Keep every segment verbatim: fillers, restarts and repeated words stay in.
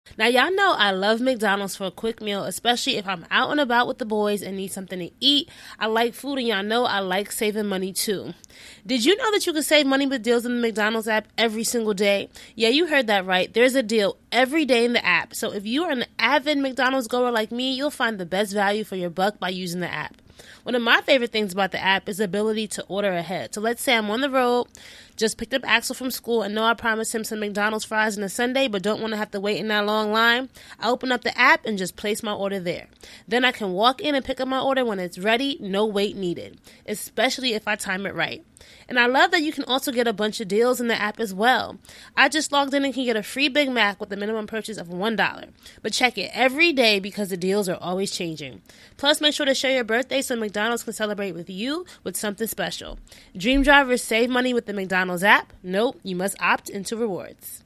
Now, y'all know I love McDonald's for a quick meal, especially if I'm out and about with the boys and need something to eat. I like food, and y'all know I like saving money too. Did you know that you can save money with deals in the McDonald's app every single day? Yeah, you heard that right. There's a deal every day in the app. So if you are an avid McDonald's goer like me, you'll find the best value for your buck by using the app. One of my favorite things about the app is the ability to order ahead. So let's say I'm on the road, just picked up Axel from school, and know I promised him some McDonald's fries on a Sunday, but don't want to have to wait in that long line. I open up the app and just place my order there. Then I can walk in and pick up my order when it's ready, no wait needed, especially if I time it right. And I love that you can also get a bunch of deals in the app as well. I just logged in and can get a free Big Mac with a minimum purchase of one dollar. But check it every day because the deals are always changing. Plus, make sure to share your birthday so McDonald's can celebrate with you with something special. Dream drivers save money with the McDonald's app. Nope, you must opt into rewards.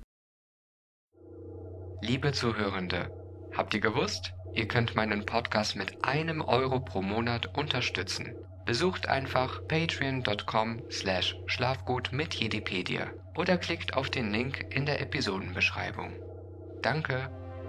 Liebe Zuhörende, habt ihr gewusst? Ihr könnt meinen Podcast mit einem Euro pro Monat unterstützen. Besucht einfach patreon.com slash schlafgut mit Jedipedia oder klickt auf den Link in der Episodenbeschreibung. Danke!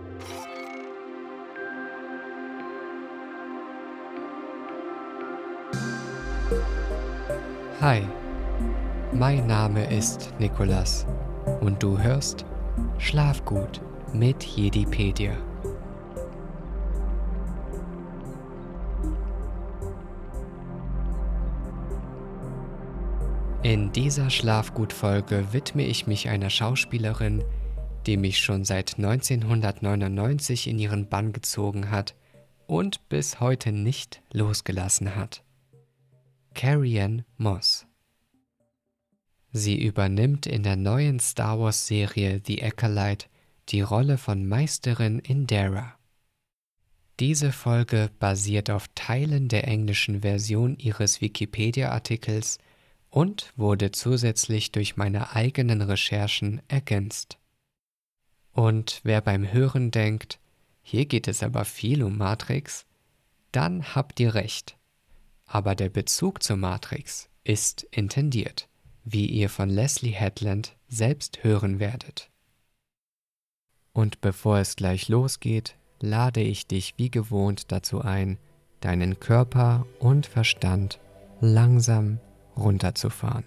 Hi, mein Name ist Nikolas und du hörst Schlafgut mit Jedipedia. In dieser Schlafgut-Folge widme ich mich einer Schauspielerin, die mich schon seit neunzehnhundertneunundneunzig in ihren Bann gezogen hat und bis heute nicht losgelassen hat. Carrie-Anne Moss. Sie übernimmt in der neuen Star Wars-Serie The Acolyte die Rolle von Meisterin Indara. Diese Folge basiert auf Teilen der englischen Version ihres Wikipedia-Artikels und wurde zusätzlich durch meine eigenen Recherchen ergänzt. Und wer beim Hören denkt, hier geht es aber viel um Matrix, dann habt ihr recht. Aber der Bezug zur Matrix ist intendiert, wie ihr von Leslie Headland selbst hören werdet. Und bevor es gleich losgeht, lade ich dich wie gewohnt dazu ein, deinen Körper und Verstand langsam runterzufahren.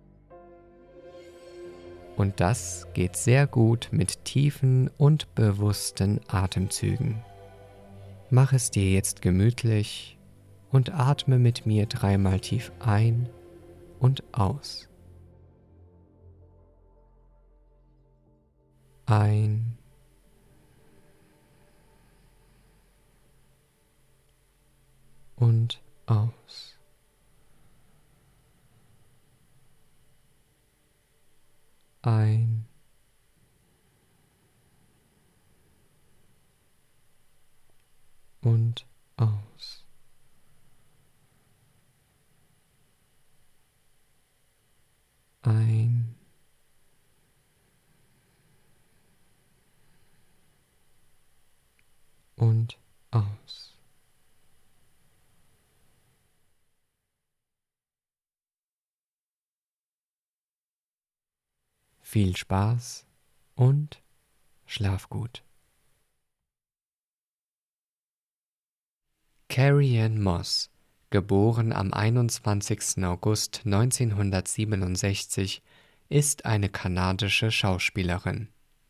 Und das geht sehr gut mit tiefen und bewussten Atemzügen. Mach es dir jetzt gemütlich und atme mit mir dreimal tief ein und aus. Ein und aus. Ein und aus. Ein und aus. Viel Spaß und schlaf gut. Carrie-Anne Moss, geboren am einundzwanzigsten August neunzehnhundertsiebenundsechzig, ist eine kanadische Schauspielerin.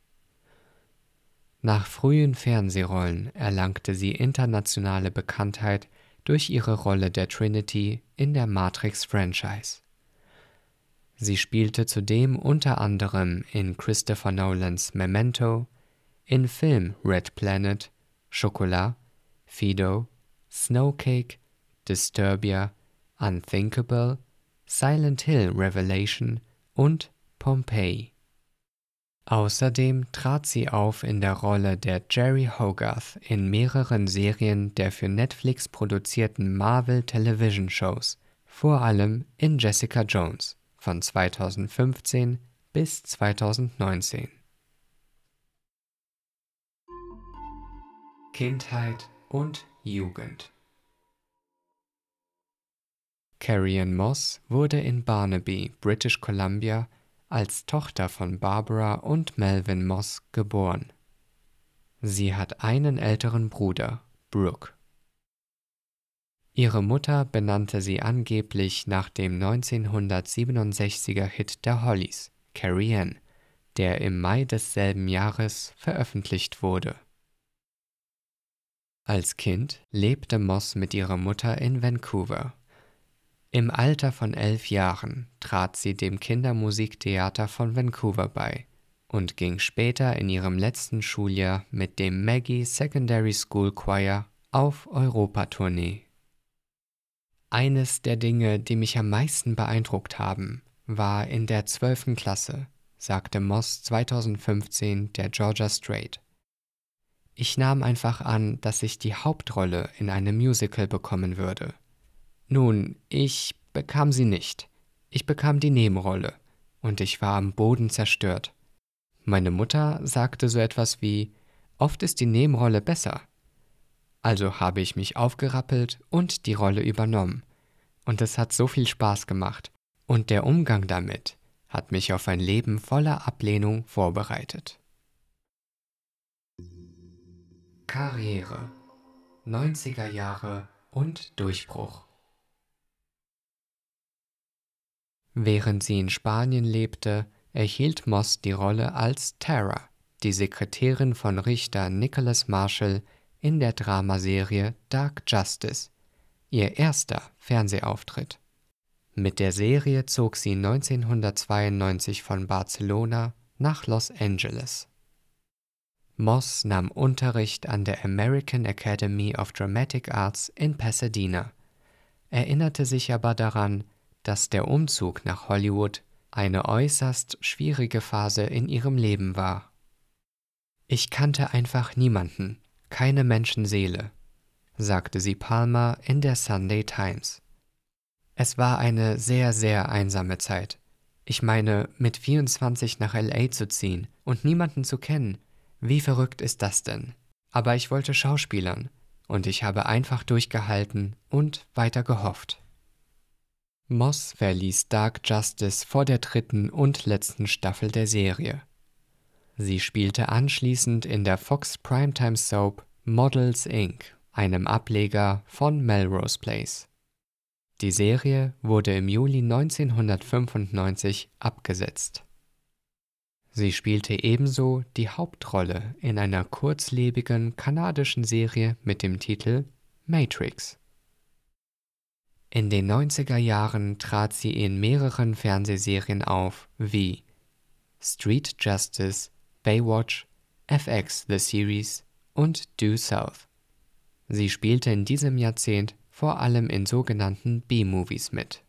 Nach frühen Fernsehrollen erlangte sie internationale Bekanntheit durch ihre Rolle der Trinity in der Matrix-Franchise. Sie spielte zudem unter anderem in Christopher Nolans Memento, in Film Red Planet, Chocolat, Fido, Snowcake, Disturbia, Unthinkable, Silent Hill Revelation und Pompeii. Außerdem trat sie auf in der Rolle der Jerry Hogarth in mehreren Serien der für Netflix produzierten Marvel Television Shows, vor allem in Jessica Jones von zweitausendfünfzehn bis zweitausendneunzehn. Kindheit und Jugend. Carrie-Anne Moss wurde in Barnaby, British Columbia, als Tochter von Barbara und Melvin Moss geboren. Sie hat einen älteren Bruder, Brooke. Ihre Mutter benannte sie angeblich nach dem neunzehnhundertsiebenundsechziger Hit der Hollies, Carrie Ann, der im Mai desselben Jahres veröffentlicht wurde. Als Kind lebte Moss mit ihrer Mutter in Vancouver. Im Alter von elf Jahren trat sie dem Kindermusiktheater von Vancouver bei und ging später in ihrem letzten Schuljahr mit dem Maggie Secondary School Choir auf Europatournee. Eines der Dinge, die mich am meisten beeindruckt haben, war in der zwölften Klasse, sagte Moss zweitausendfünfzehn der Georgia Straight. Ich nahm einfach an, dass ich die Hauptrolle in einem Musical bekommen würde. Nun, ich bekam sie nicht. Ich bekam die Nebenrolle und ich war am Boden zerstört. Meine Mutter sagte so etwas wie, oft ist die Nebenrolle besser. Also habe ich mich aufgerappelt und die Rolle übernommen. Und es hat so viel Spaß gemacht. Und der Umgang damit hat mich auf ein Leben voller Ablehnung vorbereitet. Karriere, neunziger Jahre und Durchbruch. Während sie in Spanien lebte, erhielt Moss die Rolle als Tara, die Sekretärin von Richter Nicholas Marshall in der Dramaserie Dark Justice, ihr erster Fernsehauftritt. Mit der Serie zog sie neunzehnhundertzweiundneunzig von Barcelona nach Los Angeles. Moss nahm Unterricht an der American Academy of Dramatic Arts in Pasadena, erinnerte sich aber daran, dass der Umzug nach Hollywood eine äußerst schwierige Phase in ihrem Leben war. Ich kannte einfach niemanden, keine Menschenseele, sagte sie Palmer in der Sunday Times. Es war eine sehr, sehr einsame Zeit. Ich meine, mit vierundzwanzig nach L A zu ziehen und niemanden zu kennen, wie verrückt ist das denn? Aber ich wollte schauspielern und ich habe einfach durchgehalten und weiter gehofft. Moss verließ Dark Justice vor der dritten und letzten Staffel der Serie. Sie spielte anschließend in der Fox Primetime Soap Models Incorporated, einem Ableger von Melrose Place. Die Serie wurde im Juli neunzehnhundertfünfundneunzig abgesetzt. Sie spielte ebenso die Hauptrolle in einer kurzlebigen kanadischen Serie mit dem Titel Matrix. In den neunziger Jahren trat sie in mehreren Fernsehserien auf wie Street Justice, Baywatch, F X The Series und Due South. Sie spielte in diesem Jahrzehnt vor allem in sogenannten B-Movies mit.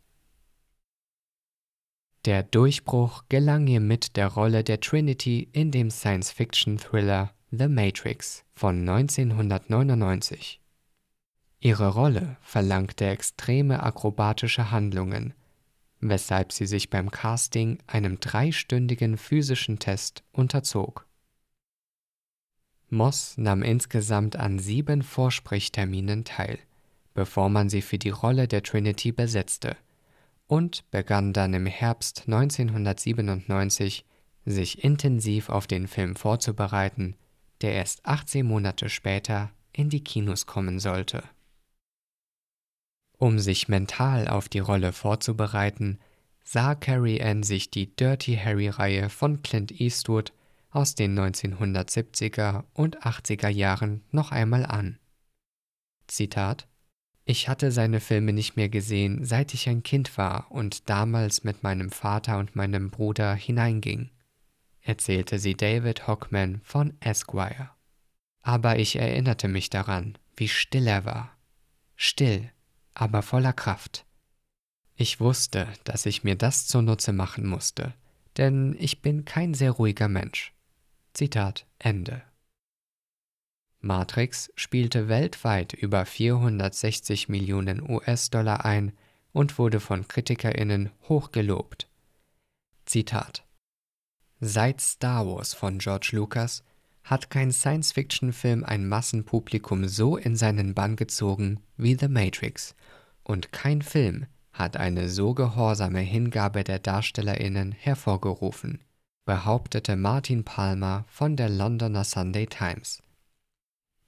Der Durchbruch gelang ihr mit der Rolle der Trinity in dem Science-Fiction-Thriller The Matrix von neunzehnhundertneunundneunzig. Ihre Rolle verlangte extreme akrobatische Handlungen, weshalb sie sich beim Casting einem dreistündigen physischen Test unterzog. Moss nahm insgesamt an sieben Vorsprechterminen teil, bevor man sie für die Rolle der Trinity besetzte, und begann dann im Herbst neunzehnhundertsiebenundneunzig, sich intensiv auf den Film vorzubereiten, der erst achtzehn Monate später in die Kinos kommen sollte. Um sich mental auf die Rolle vorzubereiten, sah Carrie Ann sich die Dirty Harry-Reihe von Clint Eastwood aus den neunzehnhundertsiebziger und achtziger Jahren noch einmal an. Zitat: Ich hatte seine Filme nicht mehr gesehen, seit ich ein Kind war und damals mit meinem Vater und meinem Bruder hineinging, erzählte sie David Hockman von Esquire. Aber ich erinnerte mich daran, wie still er war. Still, aber voller Kraft. Ich wusste, dass ich mir das zunutze machen musste, denn ich bin kein sehr ruhiger Mensch. Zitat Ende. Matrix spielte weltweit über vierhundertsechzig Millionen U S-Dollar ein und wurde von KritikerInnen hoch gelobt. Zitat: Seit Star Wars von George Lucas hat kein Science-Fiction-Film ein Massenpublikum so in seinen Bann gezogen wie The Matrix und kein Film hat eine so gehorsame Hingabe der DarstellerInnen hervorgerufen, behauptete Martin Palmer von der Londoner Sunday Times.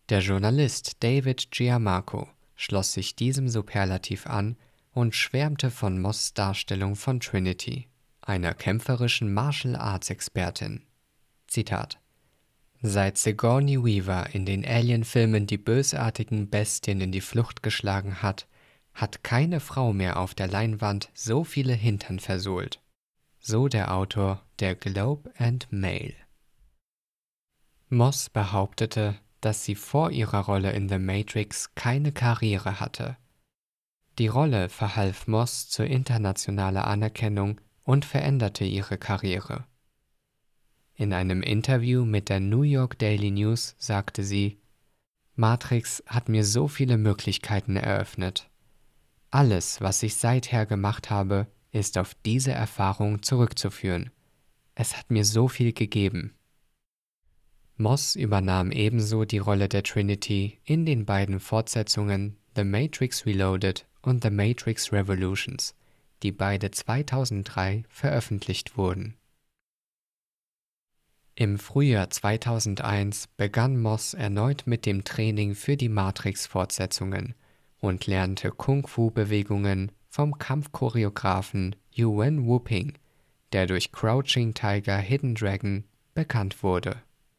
Der Journalist David Giammarco schloss sich diesem Superlativ an und schwärmte von Moss' Darstellung von Trinity, einer kämpferischen Martial-Arts-Expertin. Zitat: Seit Sigourney Weaver in den Alien-Filmen die bösartigen Bestien in die Flucht geschlagen hat, hat keine Frau mehr auf der Leinwand so viele Hintern versohlt. So der Autor der Globe and Mail. Moss behauptete, dass sie vor ihrer Rolle in The Matrix keine Karriere hatte. Die Rolle verhalf Moss zur internationalen Anerkennung und veränderte ihre Karriere. In einem Interview mit der New York Daily News sagte sie: Matrix hat mir so viele Möglichkeiten eröffnet. Alles, was ich seither gemacht habe, ist auf diese Erfahrung zurückzuführen. Es hat mir so viel gegeben. Moss übernahm ebenso die Rolle der Trinity in den beiden Fortsetzungen The Matrix Reloaded und The Matrix Revolutions, die beide zweitausenddrei veröffentlicht wurden. Im Frühjahr zweitausendeins begann Moss erneut mit dem Training für die Matrix-Fortsetzungen und lernte Kung-Fu-Bewegungen vom Kampfchoreografen Yuen Woo-Ping, der durch Crouching Tiger, Hidden Dragon bekannt wurde.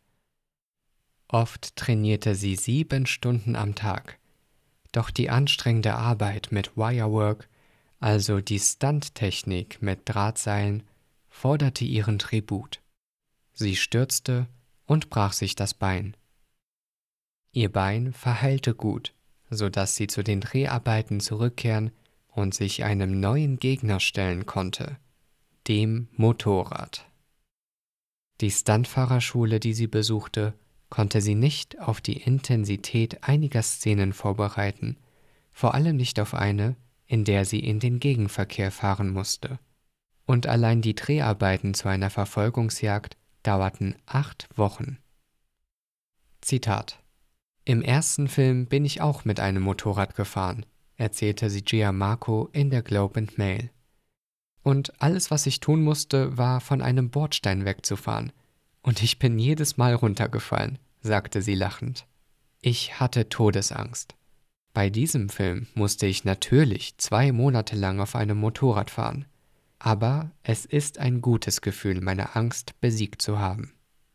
Oft trainierte sie sieben Stunden am Tag, doch die anstrengende Arbeit mit Wirework, also die Stunttechnik mit Drahtseilen, forderte ihren Tribut. Sie stürzte und brach sich das Bein. Ihr Bein verheilte gut, sodass sie zu den Dreharbeiten zurückkehren und sich einem neuen Gegner stellen konnte, dem Motorrad. Die Stuntfahrerschule, die sie besuchte, konnte sie nicht auf die Intensität einiger Szenen vorbereiten, vor allem nicht auf eine, in der sie in den Gegenverkehr fahren musste. Und allein die Dreharbeiten zu einer Verfolgungsjagd dauerten acht Wochen. Zitat: Im ersten Film bin ich auch mit einem Motorrad gefahren, erzählte sie Giammarco in der Globe and Mail. Und alles, was ich tun musste, war, von einem Bordstein wegzufahren. Und ich bin jedes Mal runtergefallen, sagte sie lachend. Ich hatte Todesangst. Bei diesem Film musste ich natürlich zwei Monate lang auf einem Motorrad fahren. Aber es ist ein gutes Gefühl, meine Angst besiegt zu haben.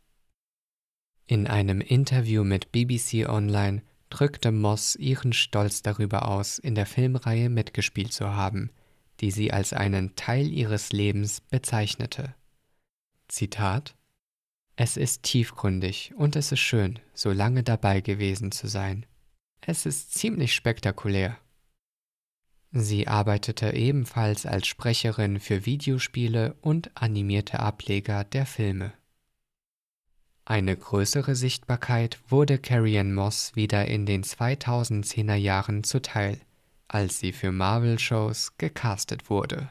In einem Interview mit B B C Online drückte Moss ihren Stolz darüber aus, in der Filmreihe mitgespielt zu haben, die sie als einen Teil ihres Lebens bezeichnete. Zitat: Es ist tiefgründig und es ist schön, so lange dabei gewesen zu sein. Es ist ziemlich spektakulär. Sie arbeitete ebenfalls als Sprecherin für Videospiele und animierte Ableger der Filme. Eine größere Sichtbarkeit wurde Carrie-Anne Moss wieder in den zweitausendzehner Jahren zuteil, als sie für Marvel-Shows gecastet wurde.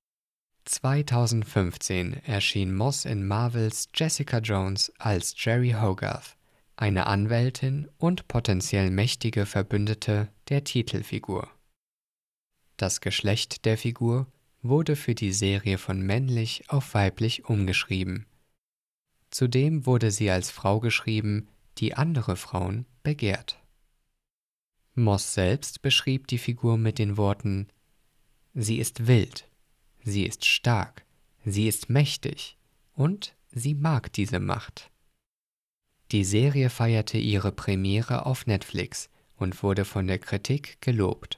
zweitausendfünfzehn erschien Moss in Marvels Jessica Jones als Jeri Hogarth, eine Anwältin und potenziell mächtige Verbündete der Titelfigur. Das Geschlecht der Figur wurde für die Serie von männlich auf weiblich umgeschrieben. Zudem wurde sie als Frau geschrieben, die andere Frauen begehrt. Moss selbst beschrieb die Figur mit den Worten: Sie ist wild, sie ist stark, sie ist mächtig und sie mag diese Macht. Die Serie feierte ihre Premiere auf Netflix und wurde von der Kritik gelobt.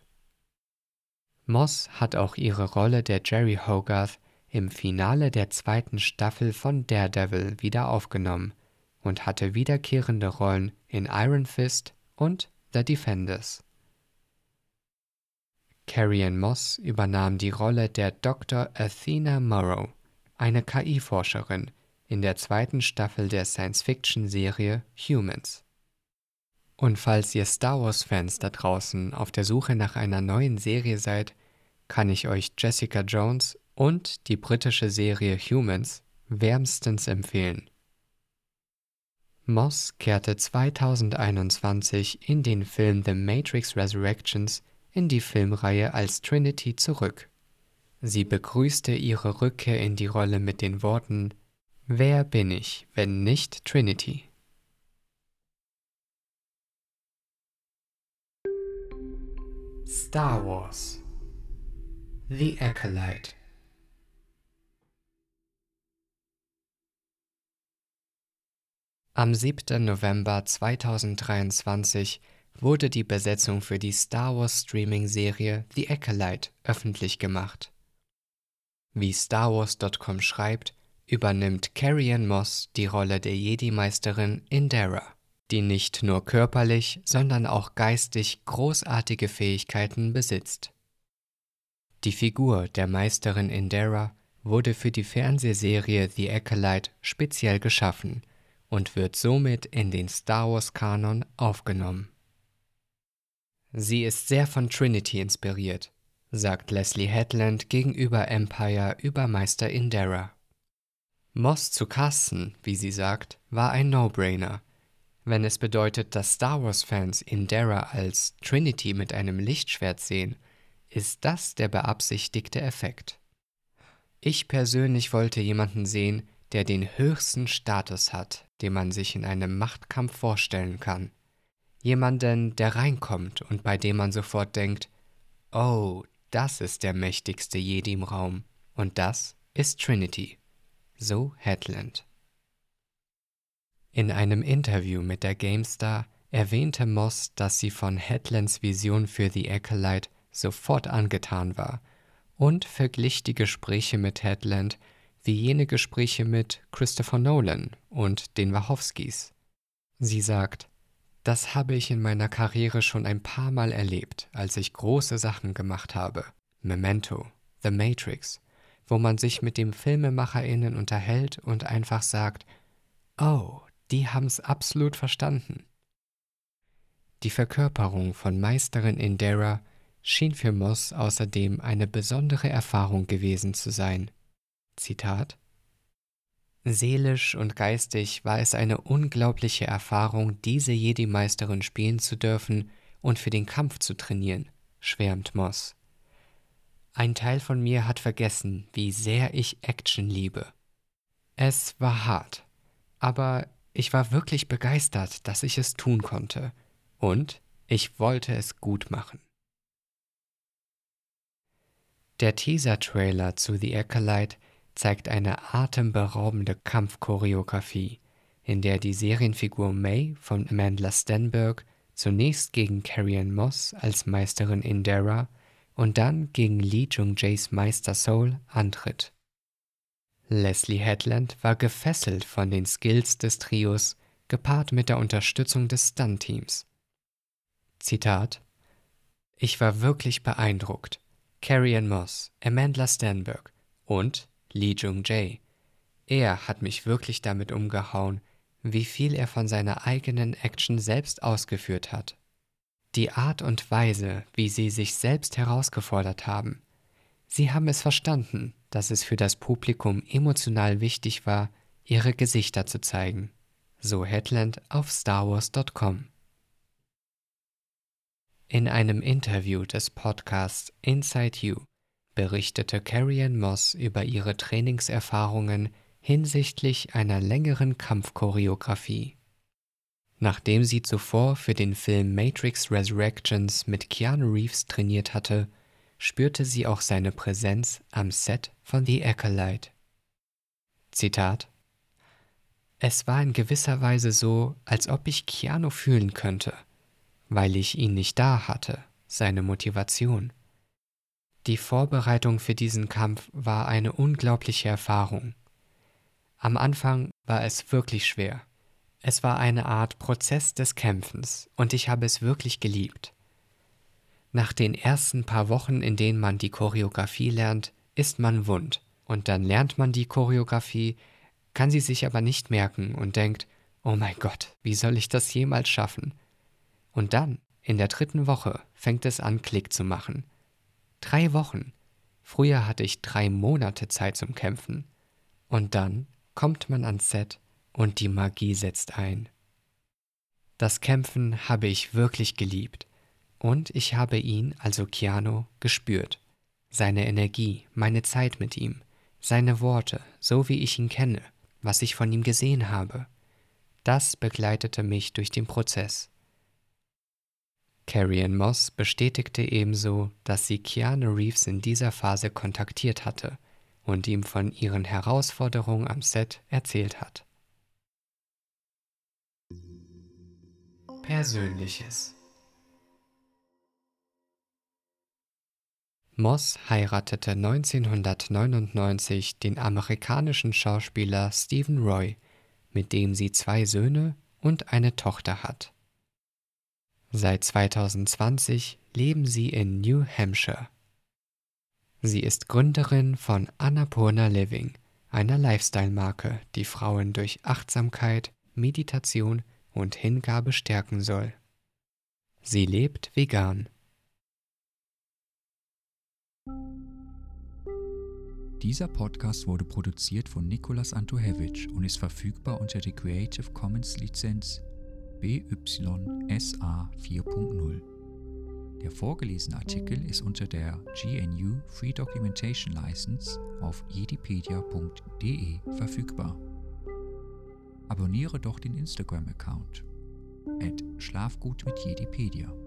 Moss hat auch ihre Rolle der Jeri Hogarth im Finale der zweiten Staffel von Daredevil wieder aufgenommen und hatte wiederkehrende Rollen in Iron Fist und The Defenders. Carrie-Anne Moss übernahm die Rolle der Doktor Athena Morrow, eine K I-Forscherin, in der zweiten Staffel der Science-Fiction-Serie Humans. Und falls ihr Star Wars-Fans da draußen auf der Suche nach einer neuen Serie seid, kann ich euch Jessica Jones und die britische Serie Humans wärmstens empfehlen. Moss kehrte zweitausendeinundzwanzig in den Film The Matrix Resurrections in die Filmreihe als Trinity zurück. Sie begrüßte ihre Rückkehr in die Rolle mit den Worten: Wer bin ich, wenn nicht Trinity? Star Wars The Acolyte. Am siebten November zweitausenddreiundzwanzig wurde die Besetzung für die Star Wars Streaming-Serie The Acolyte öffentlich gemacht. Wie Star Wars Punkt com schreibt, übernimmt Carrie-Anne Moss die Rolle der Jedi-Meisterin Indara, die nicht nur körperlich, sondern auch geistig großartige Fähigkeiten besitzt. Die Figur der Meisterin Indara wurde für die Fernsehserie The Acolyte speziell geschaffen und wird somit in den Star Wars-Kanon aufgenommen. Sie ist sehr von Trinity inspiriert, sagt Leslie Headland gegenüber Empire über Meister Indara. Moss zu casten, wie sie sagt, war ein No-Brainer. Wenn es bedeutet, dass Star Wars-Fans Indara als Trinity mit einem Lichtschwert sehen, ist das der beabsichtigte Effekt. Ich persönlich wollte jemanden sehen, der den höchsten Status hat, den man sich in einem Machtkampf vorstellen kann. Jemanden, der reinkommt und bei dem man sofort denkt, oh, das ist der mächtigste Jedi im Raum und das ist Trinity. So Headland. In einem Interview mit der GameStar erwähnte Moss, dass sie von Headlands Vision für The Acolyte sofort angetan war und verglich die Gespräche mit Headland wie jene Gespräche mit Christopher Nolan und den Wachowskis. Sie sagt, das habe ich in meiner Karriere schon ein paar Mal erlebt, als ich große Sachen gemacht habe. Memento, The Matrix, wo man sich mit dem FilmemacherInnen unterhält und einfach sagt, oh, die haben's absolut verstanden. Die Verkörperung von Meisterin Indara schien für Moss außerdem eine besondere Erfahrung gewesen zu sein. Zitat: Seelisch und geistig war es eine unglaubliche Erfahrung, diese Jedi-Meisterin spielen zu dürfen und für den Kampf zu trainieren, schwärmt Moss. Ein Teil von mir hat vergessen, wie sehr ich Action liebe. Es war hart, aber ich war wirklich begeistert, dass ich es tun konnte und ich wollte es gut machen. Der Teaser-Trailer zu The Acolyte zeigt eine atemberaubende Kampfchoreografie, in der die Serienfigur May von Amandla Stenberg zunächst gegen Carrie-Anne Moss als Meisterin Indara und dann gegen Lee Jung-jaes Meister Soul antritt. Leslie Headland war gefesselt von den Skills des Trios, gepaart mit der Unterstützung des Stunt-Teams. Zitat: Ich war wirklich beeindruckt. Carrie-Anne Moss, Amandla Stenberg und Lee Jung-jae. Er hat mich wirklich damit umgehauen, wie viel er von seiner eigenen Action selbst ausgeführt hat. Die Art und Weise, wie sie sich selbst herausgefordert haben. Sie haben es verstanden, dass es für das Publikum emotional wichtig war, ihre Gesichter zu zeigen. So Headland auf Star Wars Punkt com. In einem Interview des Podcasts Inside You berichtete Carrie-Anne Moss über ihre Trainingserfahrungen hinsichtlich einer längeren Kampfchoreografie. Nachdem sie zuvor für den Film Matrix Resurrections mit Keanu Reeves trainiert hatte, spürte sie auch seine Präsenz am Set von The Acolyte. Zitat: Es war in gewisser Weise so, als ob ich Keanu fühlen könnte, weil ich ihn nicht da hatte, seine Motivation. Die Vorbereitung für diesen Kampf war eine unglaubliche Erfahrung. Am Anfang war es wirklich schwer. Es war eine Art Prozess des Kämpfens und ich habe es wirklich geliebt. Nach den ersten paar Wochen, in denen man die Choreografie lernt, ist man wund und dann lernt man die Choreografie, kann sie sich aber nicht merken und denkt, oh mein Gott, wie soll ich das jemals schaffen? Und dann, in der dritten Woche, fängt es an, Klick zu machen. Drei Wochen. Früher hatte ich drei Monate Zeit zum Kämpfen. Und dann kommt man ans Set und die Magie setzt ein. Das Kämpfen habe ich wirklich geliebt. Und ich habe ihn, also Keanu, gespürt. Seine Energie, meine Zeit mit ihm, seine Worte, so wie ich ihn kenne, was ich von ihm gesehen habe. Das begleitete mich durch den Prozess. Carrie-Anne Moss bestätigte ebenso, dass sie Keanu Reeves in dieser Phase kontaktiert hatte und ihm von ihren Herausforderungen am Set erzählt hat. Persönliches. Moss heiratete neunzehnhundertneunundneunzig den amerikanischen Schauspieler Stephen Roy, mit dem sie zwei Söhne und eine Tochter hat. Seit zweitausendzwanzig leben sie in New Hampshire. Sie ist Gründerin von Annapurna Living, einer Lifestyle-Marke, die Frauen durch Achtsamkeit, Meditation und Hingabe stärken soll. Sie lebt vegan. Dieser Podcast wurde produziert von Nicolas Antohevich und ist verfügbar unter der Creative Commons Lizenz B Y S A vier Punkt null. Der vorgelesene Artikel ist unter der G N U Free Documentation License auf jedipedia punkt de verfügbar. Abonniere doch den Instagram-Account at schlafgut mit Jedipedia.